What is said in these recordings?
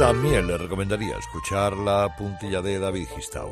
También le recomendaría escuchar la puntilla de David Gistau.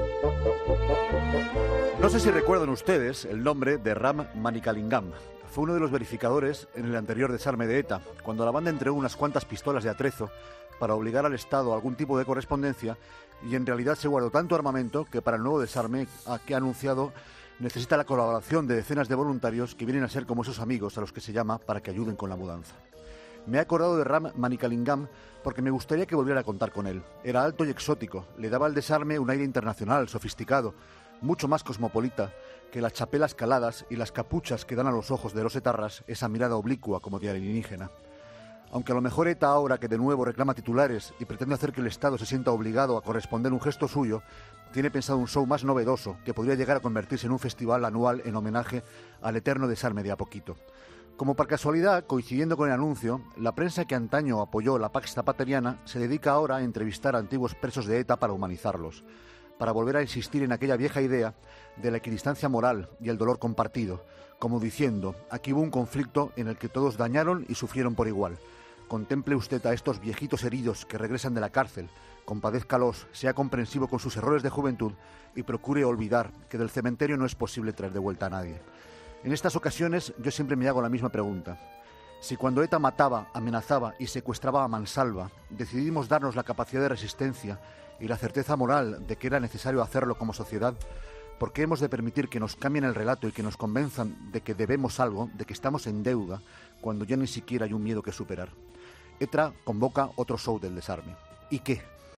No sé si recuerdan ustedes el nombre de Ram Manikalingam. Fue uno de los verificadores en el anterior desarme de ETA, cuando la banda entregó unas cuantas pistolas de atrezo para obligar al Estado a algún tipo de correspondencia, y en realidad se guardó tanto armamento que para el nuevo desarme que ha anunciado necesita la colaboración de decenas de voluntarios que vienen a ser como esos amigos a los que se llama para que ayuden con la mudanza. Me he acordado de Ram Manikalingam porque me gustaría que volviera a contar con él. Era alto y exótico, le daba al desarme un aire internacional, sofisticado, mucho más cosmopolita que las chapelas caladas y las capuchas que dan a los ojos de los etarras esa mirada oblicua como de alienígena. Aunque a lo mejor ETA, ahora que de nuevo reclama titulares y pretende hacer que el Estado se sienta obligado a corresponder un gesto suyo, tiene pensado un show más novedoso que podría llegar a convertirse en un festival anual en homenaje al eterno desarme de a poquito. Como por casualidad, coincidiendo con el anuncio, la prensa que antaño apoyó la Pax Zapateriana se dedica ahora a entrevistar a antiguos presos de ETA para humanizarlos, para volver a insistir en aquella vieja idea de la equidistancia moral y el dolor compartido, como diciendo, aquí hubo un conflicto en el que todos dañaron y sufrieron por igual. Contemple usted a estos viejitos heridos que regresan de la cárcel, compadézcalos, sea comprensivo con sus errores de juventud y procure olvidar que del cementerio no es posible traer de vuelta a nadie. En estas ocasiones yo siempre me hago la misma pregunta. Si cuando ETA mataba, amenazaba y secuestraba a mansalva, decidimos darnos la capacidad de resistencia y la certeza moral de que era necesario hacerlo como sociedad, ¿por qué hemos de permitir que nos cambien el relato y que nos convenzan de que debemos algo, de que estamos en deuda, cuando ya ni siquiera hay un miedo que superar? ETA convoca otro show del desarme. ¿Y qué?